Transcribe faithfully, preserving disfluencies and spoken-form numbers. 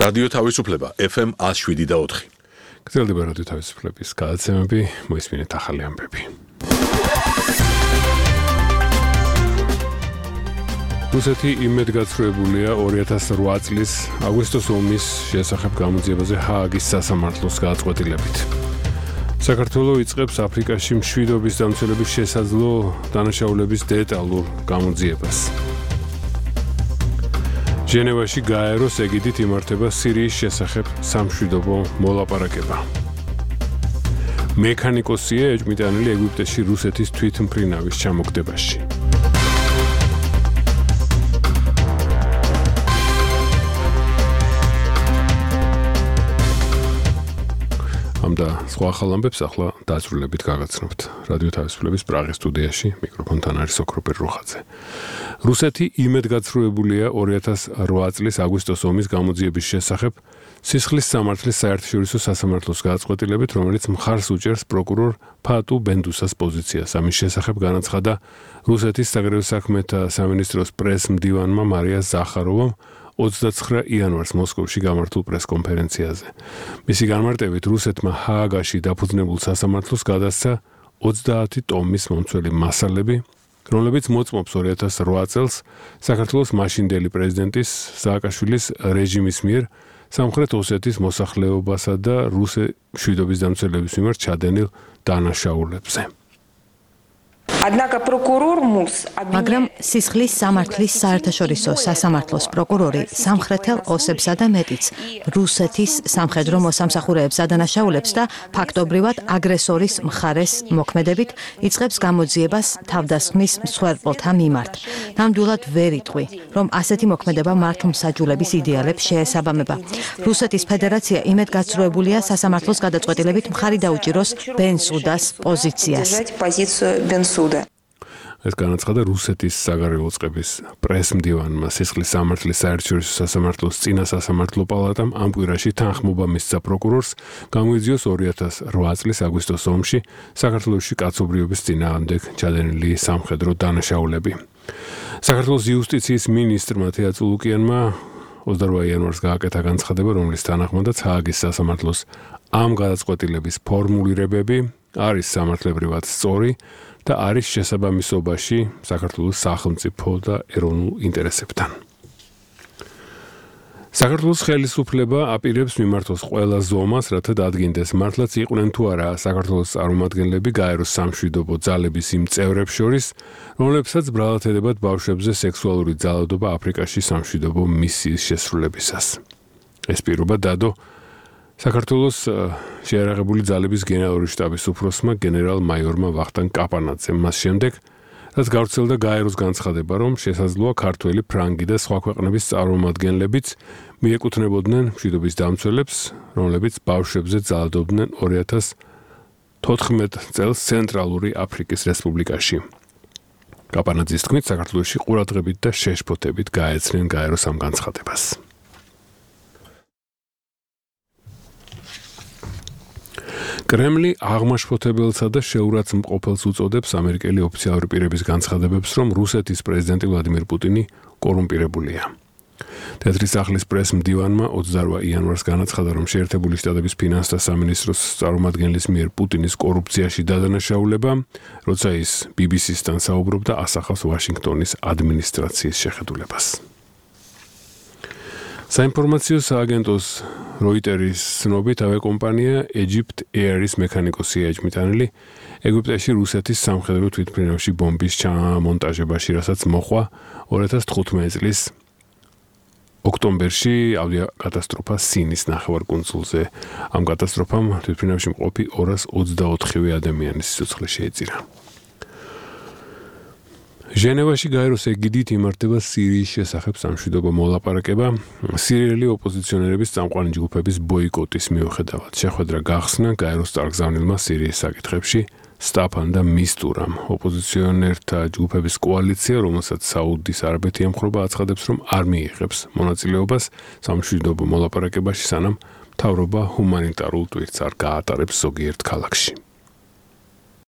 რადიო თავისუფლება ეფ ემ one oh seven და four. გრძელდება რადიო თავისუფლების გადაცემები, მოისმინეთ ახალი ამბები. რუსეთი იმედგაცრუებულია ორი ათას ოთხ წლის აგვისტოს ომის შესახებ გამოძიებაზე ჰააგის სასამართლოს გადაწყვეტილებით. საქართველოს იწყებს აფრიკაში მშვიდობის დამცველების შესაძლო დანაშაულების დეტალურ გამოძიებას. ჟენევაში გაეროს ეგიდით იმართება სირიის შესახებ სამშვიდობო მოლაპარაკება. მექანიკოსია ეჭვმიტანილი ეგვიპტეში რუსეთის თვითმფრინავის ჩამოგდებაში. ამდა სხვა ახალ ამბებს ახლა დაწვრილებით გაგაცნობთ. რადიო თავისუფლების პრაღის სტუდიაში მიკროფონთან არის ოქროპერ რუხაძე. რუსეთი იმედგაცრუებულია ორი ათას ოთხ წლის აგვისტოს ომის გამოძიების შესახებ სისხლის სამართლის საერთაშორისო სასამართლოს გადაწყვეტილებით, რომელიც მხარს უჭერს პროკურორ ფატუ ბენდუსას პოზიციას. ამის შესახებ განაცხადა რუსეთის საგარეო საქმეთა სამინისტროს პრეს-მდივანმა მარია ზახაროვამ ოცდაცხრა იანვარს მოსკოვში გამართულ პრეს-კონფერენციაზე. მისი განმარტებით რუსეთმა ჰააგაში დაფუძნებულ სასამართლოს გადასცა ოცდაათი ტომის მომცველი მასალები, რომლებიც მოწმობს ორი ათას ოთხ წელს საქართველოს მაშინდელი პრეზიდენტის სააკაშვილის რეჟიმის მიერ სამხრეთ ოსეთის მოსახლეობასა და რუსე მშვიდობის დამცველების მიმართ ჩადენილ დანაშაულებზე. მაგრამ სისხლის სამართლის საერთაშორისო სასამართლოს პროკურორი სამხრეთელ ოსებსა და მეტიც რუსეთის სამხედრო მოსამსახურეებს ადანაშაულებს და ფაქტობრივად აგრესორის მხარეს მოქმედებით იწყებს გამოძიებას თავდასხმის მსხვერპლთა მიმართ. ნამდვილად ვერ იტყვი, რომ ასეთი მოქმედება მართლმსაჯულების იდეალებს შეესაბამება. რუსეთის ფედერაცია იმედგაცრუებულია სასამართლოს გადაწყვეტილებით მხარი დაუჭიროს ბენსუდას პოზიციას. ეს განაცხადა რუსეთის საგარეო წყების პრეს-მდივანმა სისხლის სამართლის საერთაშორისო სასამართლოს წინა სასამართლო პალატამ ამ კვირაში თანხმობა მისცა პროკურორს გამოიძიოს ორი ათას ოთხ წლის აგვისტოს ომში საქართველოში კაცობრიობის წინააღმდეგ ჩადენილი სამხედრო დანაშაულები. საქართველოს იუსტიციის მინისტრმა თეა წულუკიანმა ოცდარვა იანვარს გააკეთა განცხადება, რომლის თანახმადაც ჰააგის სასამართლოს ამ გადაწყვეტილების ფორმულირებები არის სამართლებრივად სწორი და არის შესაბამისობაში საქართველოს სახელმწიფო და ეროვნულ ინტერესებთან. საქართველოს ხელისუფლება აპირებს მიმართოს ყველა ზომას, რათა დადგინდეს მართლაც იყვნენ თუ არა საქართველოს წარმომადგენლები გაეროს სამშვიდობო ძალების იმ წევრებს შორის, რომლებსაც ბრალად ედებათ ბავშვებზე სექსუალური ძალადობა აფრიკაში სამშვიდობო მისიის შესრულებისას. ეს პირობა დადო საქართველოს შეიარაღებული ძალების გენერალური შტაბის უფროსმა გენერალ-მაიორმა ვახტანგ კაპანაძემ მას შემდეგ, რაც გავრცელდა გაეროს განცხადება, რომ შესაძლოა ქართველი, ფრანგი და სხვა ქვეყნების წარმომადგენლებიც მიეკუთვნებოდნენ მშვიდობის დამცველებს, რომლებიც ბავშვებზე ძალადობდნენ ორი ათას თოთხმეტ წელს ცენტრალური აფრიკის რესპუბლიკაში. კაპანაძის თქმით, საქართველოში ყურადღებით და შეშფოთებით გაეცნენ გაეროს ამ განცხადებას. კრემლი აღმაშფოთებელსა და შეურაცხმყოფელს უწოდებს ამერიკელი ოფიციალური პირების განცხადებებს, რომ რუსეთის პრეზიდენტი ვლადიმირ პუტინი კორუმპირებულია. თეთრი სახლის პრეს-მდივანმა ოცდარვა იანვარს განაცხადა, რომ შეერთებული შტატების ფინანსთა სამინისტროს წარმომადგენლის მიერ პუტინის კორუფციაში დადანაშაულება, როცა ის ბი ბი სისთან საუბრობდა, ასახავს ვაშინგტონის ადმინისტრაციის შეხედულებას. საინფორმაციო სააგენტოს როიტერის ცნობით ავიაკომპანია Egypt Air-ის მექანიკოსია ეჭვმიტანილი ეგვიპტეში რუსეთის სამხედრო თვითმფრინავში ბომბის ჩამონტაჟებაში, რასაც მოჰყვა ორი ათას თხუთმეტი წლის ოქტომბერში ავიაკატასტროფა სინის ნახევარკუნძულზე. ამ კატასტროფამ თვითმფრინავში მყოფი ორას ოცდაოთხივე ადამიანის სიცოცხლე შეეწირა. ჟენევაში გაეროს ეგიდით იმართება სირიის შესახებ სამშვიდობო მოლაპარაკება სირიელი ოპოზიციონერების წამყვანი ჯგუფების ბოიკოტის მიუხედავად. შეხვედრა გახსნა გაეროს წარგზავნილმა სირიის საკითხებში სტაფან და მისტურამ. ოპოზიციონერთა ჯგუფების კოალიცია, რომელსაც საუდის არაბეთი ემხრობა, აცხადებს, რომ არ მიიღებს მონაწილეობას სამშვიდობო მოლაპარაკებაში, სანამ მთავრობა ჰუმანიტარულ ტვირთს არ გაატარებს ზოგიერთ ქალაქში.